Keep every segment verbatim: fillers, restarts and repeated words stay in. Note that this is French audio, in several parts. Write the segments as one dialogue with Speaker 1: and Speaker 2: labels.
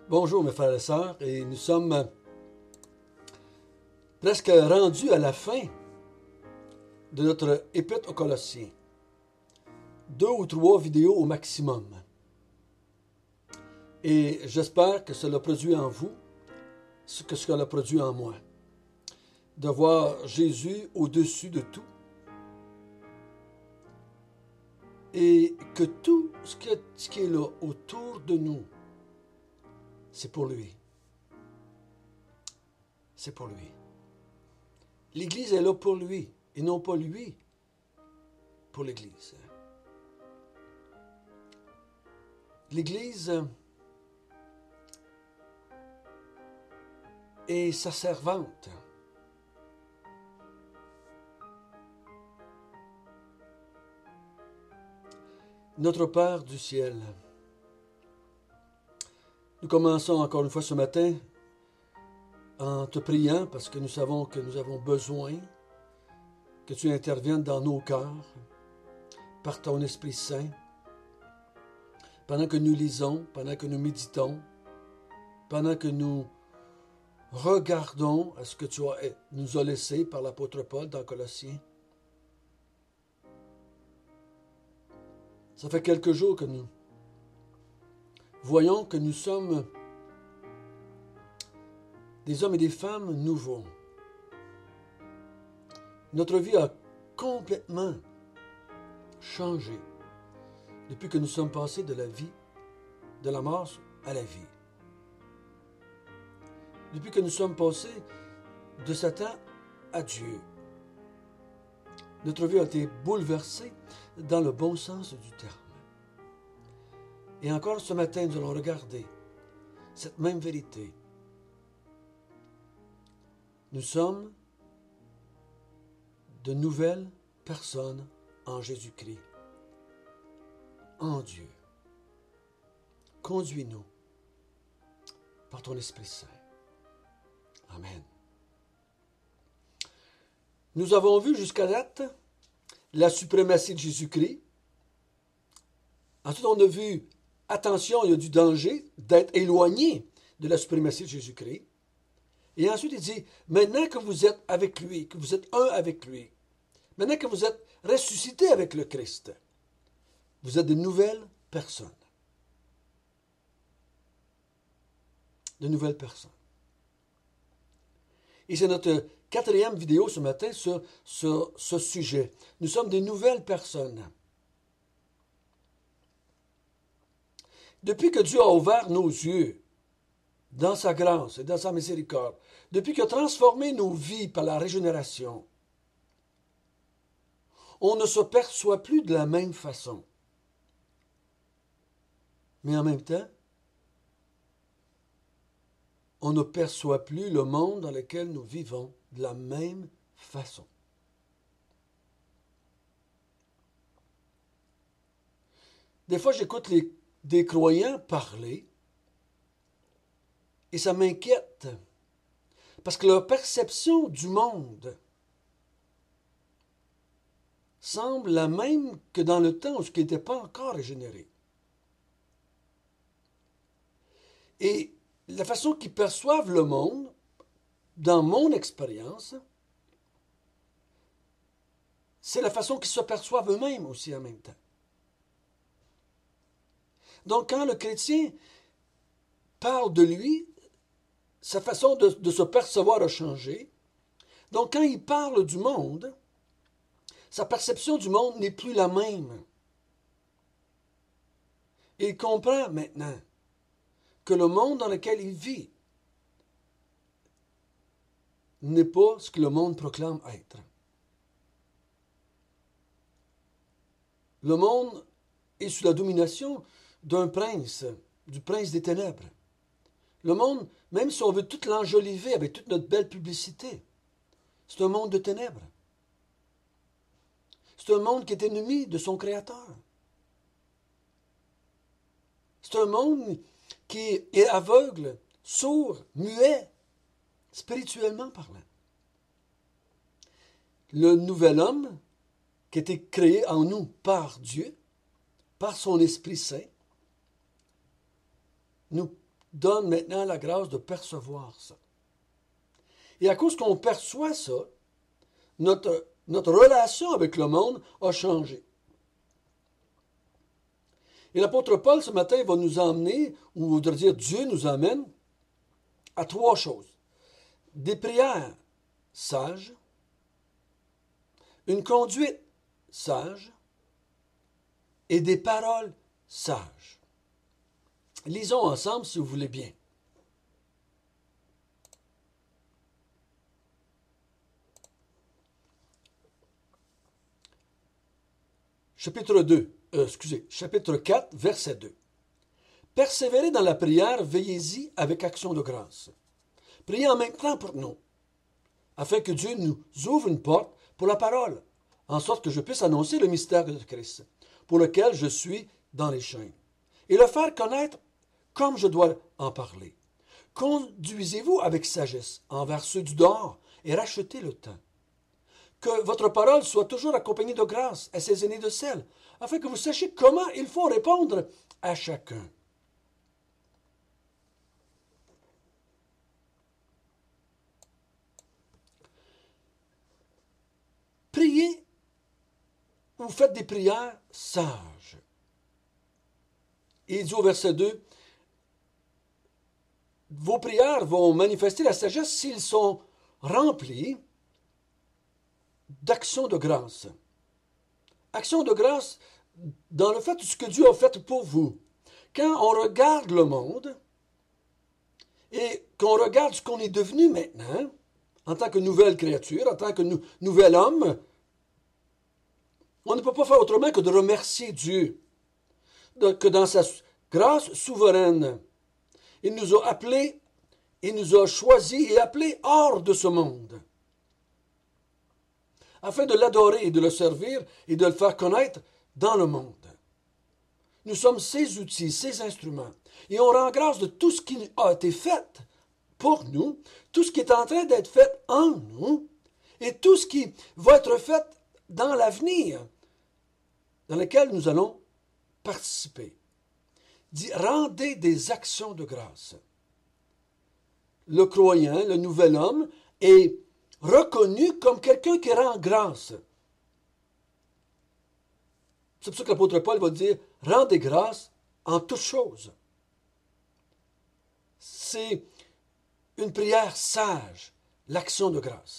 Speaker 1: Bonjour mes frères et sœurs, et nous sommes presque rendus à la fin de notre épître aux Colossiens. Deux ou trois vidéos au maximum. Et j'espère que cela produit en vous ce que cela a produit en moi. De voir Jésus au-dessus de tout. Et que tout ce qui est là autour de nous, c'est pour lui. C'est pour lui. L'Église est là pour lui, et non pas lui pour l'Église. L'Église est sa servante. Notre Père du ciel, nous commençons encore une fois ce matin en te priant parce que nous savons que nous avons besoin que tu interviennes dans nos cœurs par ton Esprit Saint pendant que nous lisons, pendant que nous méditons, pendant que nous regardons à ce que tu as, nous as laissé par l'apôtre Paul dans Colossiens. Ça fait quelques jours que nous voyons que nous sommes des hommes et des femmes nouveaux. Notre vie a complètement changé depuis que nous sommes passés de la vie, de la mort à la vie. Depuis que nous sommes passés de Satan à Dieu. Notre vie a été bouleversée dans le bon sens du terme. Et encore ce matin, nous allons regarder cette même vérité. Nous sommes de nouvelles personnes en Jésus-Christ, en Dieu. Conduis-nous par ton Esprit Saint. Amen. Nous avons vu jusqu'à date la suprématie de Jésus-Christ. Ensuite, on a vu, attention, il y a du danger d'être éloigné de la suprématie de Jésus-Christ. Et ensuite, il dit, maintenant que vous êtes avec lui, que vous êtes un avec lui, maintenant que vous êtes ressuscité avec le Christ, vous êtes de nouvelles personnes. De nouvelles personnes. Et c'est notre quatrième vidéo ce matin sur, sur ce sujet. Nous sommes des nouvelles personnes. Depuis que Dieu a ouvert nos yeux, dans sa grâce et dans sa miséricorde, depuis qu'il a transformé nos vies par la régénération, on ne se perçoit plus de la même façon. Mais en même temps, on ne perçoit plus le monde dans lequel nous vivons de la même façon. Des fois, j'écoute les, des croyants parler et ça m'inquiète parce que leur perception du monde semble la même que dans le temps où ce qui n'était pas encore régénéré. Et la façon qu'ils perçoivent le monde, dans mon expérience, c'est la façon qu'ils se perçoivent eux-mêmes aussi en même temps. Donc, quand le chrétien parle de lui, sa façon de, de se percevoir a changé. Donc, quand il parle du monde, sa perception du monde n'est plus la même. Et il comprend maintenant que le monde dans lequel il vit n'est pas ce que le monde proclame être. Le monde est sous la domination d'un prince, du prince des ténèbres. Le monde, même si on veut tout l'enjoliver avec toute notre belle publicité, c'est un monde de ténèbres. C'est un monde qui est ennemi de son Créateur. C'est un monde qui est aveugle, sourd, muet, spirituellement parlant. Le nouvel homme, qui a été créé en nous par Dieu, par son Esprit Saint, nous donne maintenant la grâce de percevoir ça. Et à cause qu'on perçoit ça, notre, notre relation avec le monde a changé. Et l'apôtre Paul, ce matin, va nous emmener, ou voudrait dire Dieu nous amène, à trois choses. Des prières sages, une conduite sage et des paroles sages. Lisons ensemble si vous voulez bien. Chapitre deux, euh, excusez, chapitre quatre, verset deux. Persévérez dans la prière, veillez-y avec action de grâce. Priez en même temps pour nous, afin que Dieu nous ouvre une porte pour la parole, en sorte que je puisse annoncer le mystère de Christ, pour lequel je suis dans les chaînes, et le faire connaître comme je dois en parler. Conduisez-vous avec sagesse envers ceux du dehors et rachetez le temps. Que votre parole soit toujours accompagnée de grâce, assaisonnée de sel, afin que vous sachiez comment il faut répondre à chacun. Priez ou faites des prières sages. Et il dit au verset deux, vos prières vont manifester la sagesse s'ils sont remplis d'actions de grâce. Action de grâce dans le fait de ce que Dieu a fait pour vous. Quand on regarde le monde et qu'on regarde ce qu'on est devenu maintenant, en tant que nouvelle créature, en tant que nou- nouvel homme, on ne peut pas faire autrement que de remercier Dieu, de, que dans sa grâce souveraine, il nous a appelés, il nous a choisis et appelés hors de ce monde, afin de l'adorer et de le servir et de le faire connaître dans le monde. Nous sommes ses outils, ses instruments, et on rend grâce de tout ce qui a été fait pour nous, tout ce qui est en train d'être fait en nous, et tout ce qui va être fait dans l'avenir, dans lequel nous allons participer. Dit, rendez des actions de grâce. Le croyant, le nouvel homme, est reconnu comme quelqu'un qui rend grâce. C'est pour ça que l'apôtre Paul va dire, rendez grâce en toutes choses. C'est une prière sage, l'action de grâce.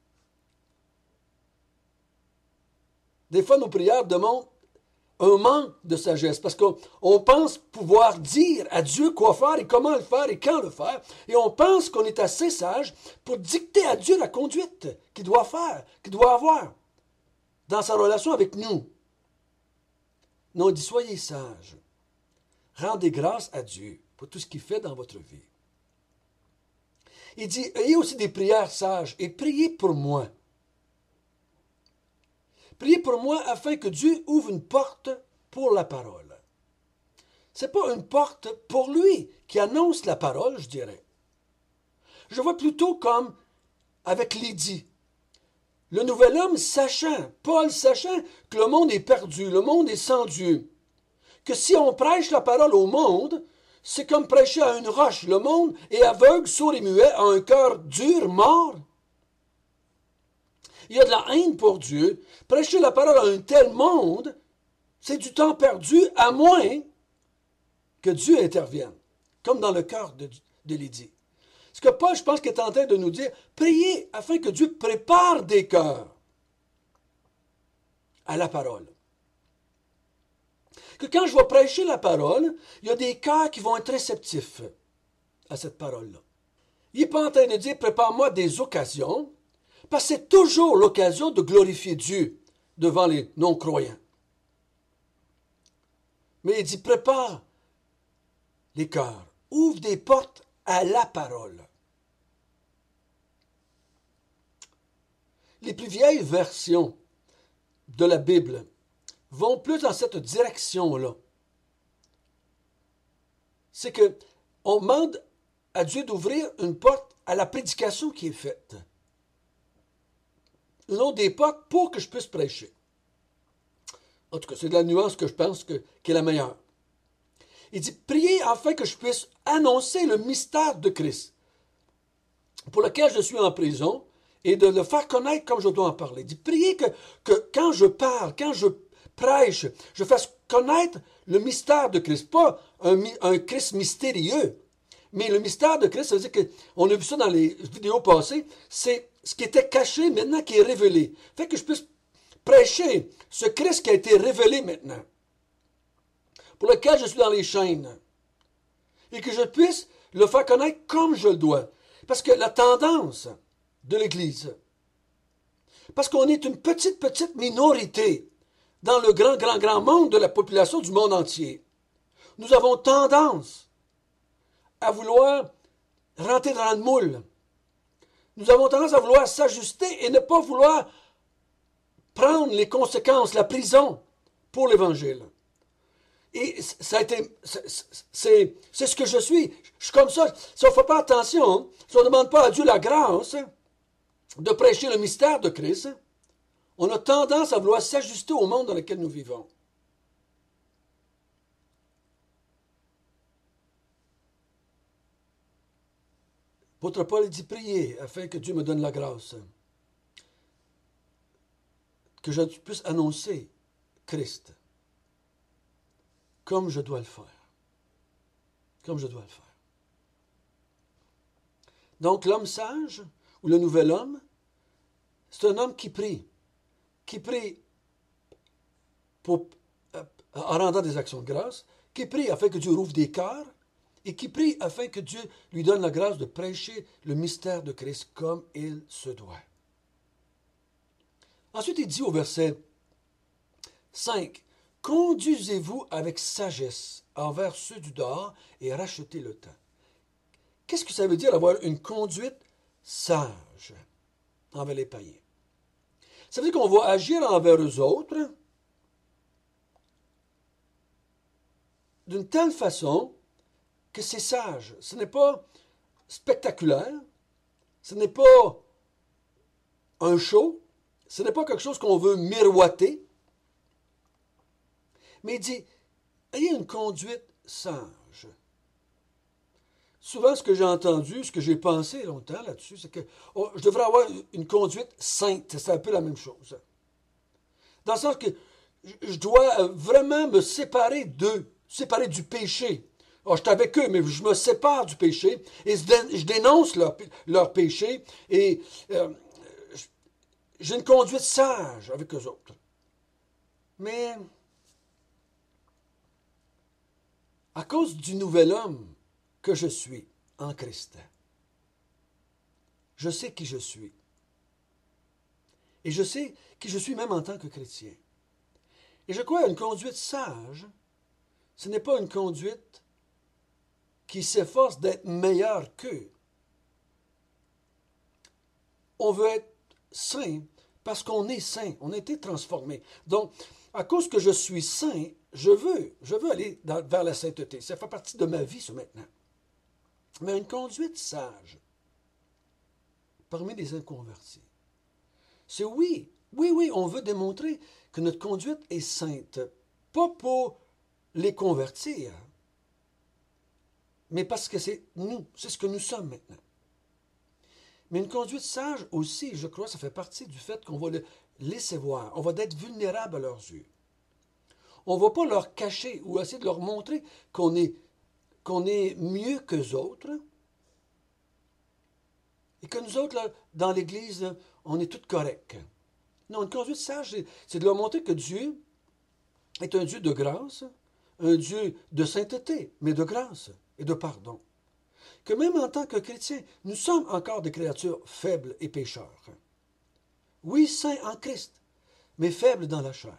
Speaker 1: Des fois, nos prières demandent un manque de sagesse, parce qu'on pense pouvoir dire à Dieu quoi faire et comment le faire et quand le faire, et on pense qu'on est assez sage pour dicter à Dieu la conduite qu'il doit faire, qu'il doit avoir dans sa relation avec nous. Non, il dit, soyez sages, rendez grâce à Dieu pour tout ce qu'il fait dans votre vie. Il dit, ayez aussi des prières sages et priez pour moi. Priez pour moi afin que Dieu ouvre une porte pour la parole. Ce n'est pas une porte pour lui qui annonce la parole, je dirais. Je vois plutôt comme avec Lydie. Le nouvel homme sachant, Paul sachant que le monde est perdu, le monde est sans Dieu, que si on prêche la parole au monde, c'est comme prêcher à une roche. Le monde est aveugle, sourd et muet, a un cœur dur, mort. Il y a de la haine pour Dieu. Prêcher la parole à un tel monde, c'est du temps perdu, à moins que Dieu intervienne, comme dans le cœur de, de Lydie. Ce que Paul, je pense, qu'il est en train de nous dire, priez afin que Dieu prépare des cœurs à la parole. Que quand je vais prêcher la parole, il y a des cœurs qui vont être réceptifs à cette parole-là. Il n'est pas en train de dire, prépare-moi des occasions, parce que c'est toujours l'occasion de glorifier Dieu devant les non-croyants. Mais il dit, prépare les cœurs, ouvre des portes à la parole. Les plus vieilles versions de la Bible vont plus dans cette direction-là. C'est que on demande à Dieu d'ouvrir une porte à la prédication qui est faite. Non, des portes pour que je puisse prêcher. En tout cas, c'est de la nuance que je pense que, qui est la meilleure. Il dit, priez afin que je puisse annoncer le mystère de Christ, pour lequel je suis en prison, et de le faire connaître comme je dois en parler. Il dit, priez que, que quand je parle, quand je prêche, je fasse connaître le mystère de Christ. Pas un, un Christ mystérieux, mais le mystère de Christ, ça veut dire qu'on a vu ça dans les vidéos passées, c'est ce qui était caché maintenant qui est révélé. Fait que je puisse prêcher ce Christ qui a été révélé maintenant, pour lequel je suis dans les chaînes, et que je puisse le faire connaître comme je le dois. Parce que la tendance de l'Église, parce qu'on est une petite, petite minorité dans le grand, grand, grand monde de la population du monde entier, nous avons tendance à vouloir rentrer dans le moule. Nous avons tendance à vouloir s'ajuster et ne pas vouloir prendre les conséquences, la prison pour l'Évangile. Et ça a été, c'est ce que je suis. Je suis comme ça. Si on ne fait pas attention, si on ne demande pas à Dieu la grâce de prêcher le mystère de Christ, on a tendance à vouloir s'ajuster au monde dans lequel nous vivons. L'apôtre Paul dit prier afin que Dieu me donne la grâce, que je puisse annoncer Christ comme je dois le faire. Comme je dois le faire. Donc l'homme sage, ou le nouvel homme, c'est un homme qui prie. Qui prie pour, en rendant des actions de grâce, qui prie afin que Dieu rouvre des cœurs, et qui prie afin que Dieu lui donne la grâce de prêcher le mystère de Christ comme il se doit. Ensuite, il dit au verset cinq, « Conduisez-vous avec sagesse envers ceux du dehors et rachetez le temps. » Qu'est-ce que ça veut dire avoir une conduite sage envers les païens? Ça veut dire qu'on va agir envers eux autres d'une telle façon que c'est sage. Ce n'est pas spectaculaire, ce n'est pas un show, ce n'est pas quelque chose qu'on veut miroiter, mais il dit, ayez une conduite sage. Souvent, ce que j'ai entendu, ce que j'ai pensé longtemps là-dessus, c'est que oh, je devrais avoir une conduite sainte. C'est un peu la même chose. Dans le sens que je dois vraiment me séparer d'eux, séparer du péché. Oh, je suis avec eux, mais je me sépare du péché et je dénonce leur, leur péché et euh, j'ai une conduite sage avec eux autres. Mais à cause du nouvel homme que je suis en Christ, je sais qui je suis. Et je sais qui je suis même en tant que chrétien. Et je crois qu'une conduite sage, ce n'est pas une conduite qui s'efforce d'être meilleur qu'eux. On veut être saint parce qu'on est saint, on a été transformé. Donc, à cause que je suis saint, je veux, je veux aller dans, vers la sainteté. Ça fait partie de ma vie, ça, maintenant. Mais une conduite sage parmi les inconvertis, c'est oui, oui, oui, on veut démontrer que notre conduite est sainte, pas pour les convertir, mais parce que c'est nous, c'est ce que nous sommes maintenant. Mais une conduite sage aussi, je crois, ça fait partie du fait qu'on va le laisser voir, on va être vulnérable à leurs yeux. On ne va pas leur cacher ou essayer de leur montrer qu'on est, qu'on est mieux qu'eux autres et que nous autres, là, dans l'Église, là, on est tous corrects. Non, une conduite sage, c'est de leur montrer que Dieu est un Dieu de grâce, un Dieu de sainteté, mais de grâce et de pardon. Que même en tant que chrétiens, nous sommes encore des créatures faibles et pécheurs. Oui, saints en Christ, mais faibles dans la chair.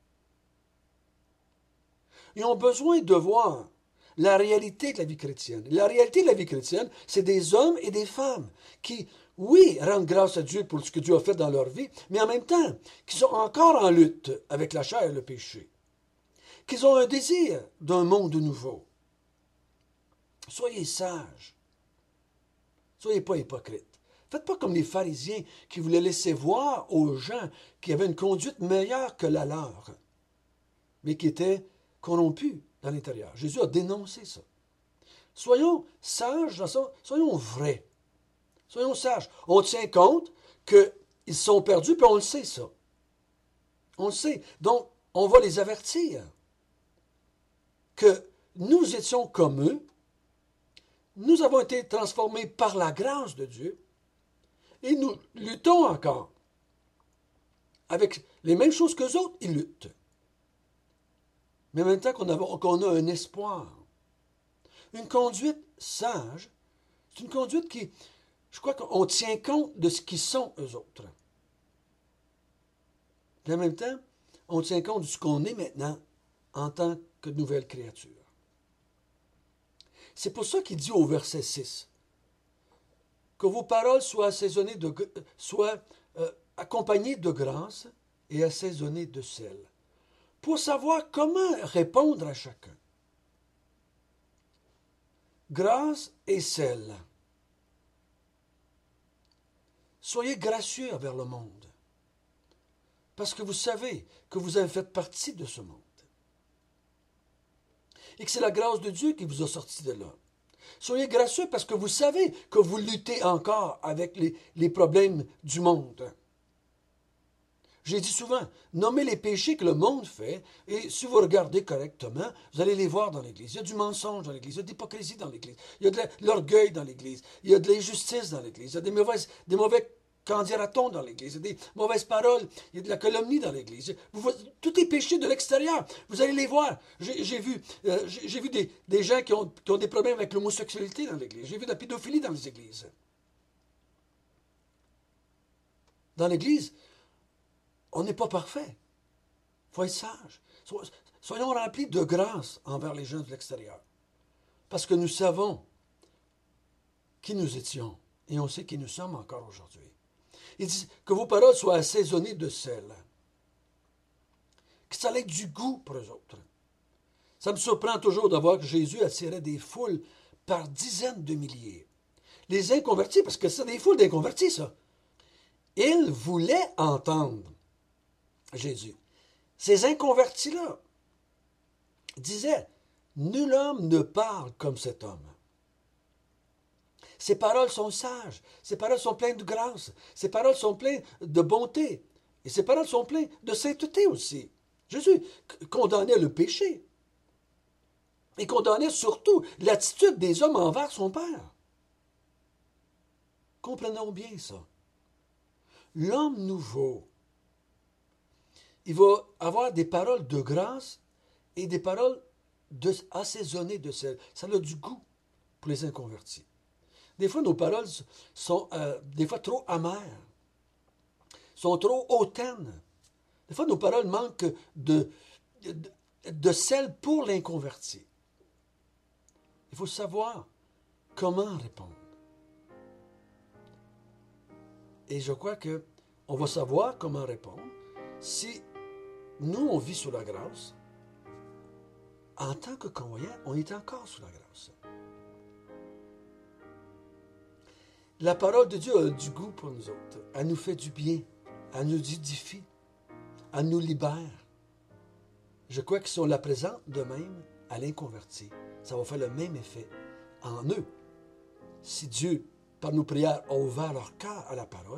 Speaker 1: Ils ont besoin de voir la réalité de la vie chrétienne. La réalité de la vie chrétienne, c'est des hommes et des femmes qui, oui, rendent grâce à Dieu pour ce que Dieu a fait dans leur vie, mais en même temps, qui sont encore en lutte avec la chair et le péché. Qu'ils ont un désir d'un monde nouveau. Soyez sages. Soyez pas hypocrites. Faites pas comme les pharisiens qui voulaient laisser voir aux gens qui avaient une conduite meilleure que la leur, mais qui étaient corrompus dans l'intérieur. Jésus a dénoncé ça. Soyons sages, soyons vrais. Soyons sages. On tient compte qu'ils sont perdus, puis on le sait, ça. On le sait. Donc, on va les avertir que nous étions comme eux, nous avons été transformés par la grâce de Dieu, et nous luttons encore. Avec les mêmes choses qu'eux autres, ils luttent. Mais en même temps qu'on a, qu'on a un espoir. Une conduite sage, c'est une conduite qui, je crois qu'on tient compte de ce qu'ils sont, eux autres. Et en même temps, on tient compte de ce qu'on est maintenant en tant que nouvelle créature. C'est pour ça qu'il dit au verset six, que vos paroles soient assaisonnées de, soient euh, accompagnées de grâce et assaisonnées de sel, pour savoir comment répondre à chacun. Grâce et sel. Soyez gracieux envers le monde, parce que vous savez que vous avez fait partie de ce monde. Et que c'est la grâce de Dieu qui vous a sorti de là. Soyez gracieux parce que vous savez que vous luttez encore avec les, les problèmes du monde. J'ai dit souvent, nommez les péchés que le monde fait, et si vous regardez correctement, vous allez les voir dans l'Église. Il y a du mensonge dans l'Église, il y a de l'hypocrisie dans l'Église, il y a de l'orgueil dans l'Église, il y a de l'injustice dans l'Église, il y a des, mauvaises, des mauvais qu'en dira-t-on dans l'Église, il y a des mauvaises paroles, il y a de la calomnie dans l'Église. Vous, tous les péchés de l'extérieur, vous allez les voir. J'ai, j'ai vu, euh, j'ai, j'ai vu des, des gens qui ont, qui ont des problèmes avec l'homosexualité dans l'Église. J'ai vu de la pédophilie dans les églises. Dans l'Église, on n'est pas parfait. Il faut être sage. Soyons remplis de grâce envers les gens de l'extérieur. Parce que nous savons qui nous étions et on sait qui nous sommes encore aujourd'hui. Il dit que vos paroles soient assaisonnées de sel. Que ça ait du goût pour eux autres. Ça me surprend toujours de voir que Jésus attirait des foules par dizaines de milliers. Les inconvertis, parce que c'est des foules d'inconvertis, ça. Ils voulaient entendre Jésus. Ces inconvertis-là disaient, nul homme ne parle comme cet homme. Ses paroles sont sages, ses paroles sont pleines de grâce, ses paroles sont pleines de bonté, et ses paroles sont pleines de sainteté aussi. Jésus condamnait le péché, et condamnait surtout l'attitude des hommes envers son Père. Comprenons bien ça. L'homme nouveau, il va avoir des paroles de grâce et des paroles de, assaisonnées de sel. Ça a du goût pour les inconvertis. Des fois, nos paroles sont euh, des fois trop amères, sont trop hautaines. Des fois, nos paroles manquent de, de, de sel pour l'inconverti. Il faut savoir comment répondre. Et je crois qu'on va savoir comment répondre si nous, on vit sous la grâce. En tant que croyants, on est encore sous la grâce. La parole de Dieu a du goût pour nous autres. Elle nous fait du bien. Elle nous édifie. Elle nous libère. Je crois que si on la présente de même à l'inconverti, ça va faire le même effet en eux. Si Dieu, par nos prières, a ouvert leur cœur à la parole,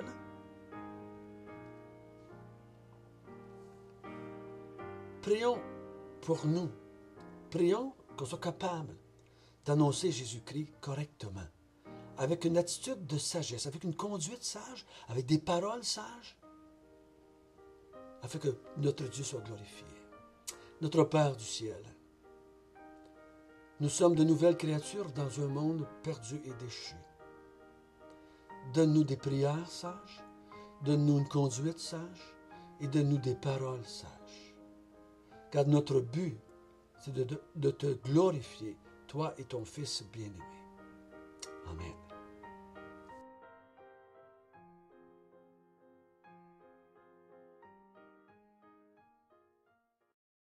Speaker 1: prions pour nous. Prions qu'on soit capable d'annoncer Jésus-Christ correctement, avec une attitude de sagesse, avec une conduite sage, avec des paroles sages, afin que notre Dieu soit glorifié. Notre Père du ciel, nous sommes de nouvelles créatures dans un monde perdu et déchu. Donne-nous des prières sages, donne-nous une conduite sage et donne-nous des paroles sages. Car notre but, c'est de, de, de te glorifier, toi et ton Fils bien-aimé. Amen.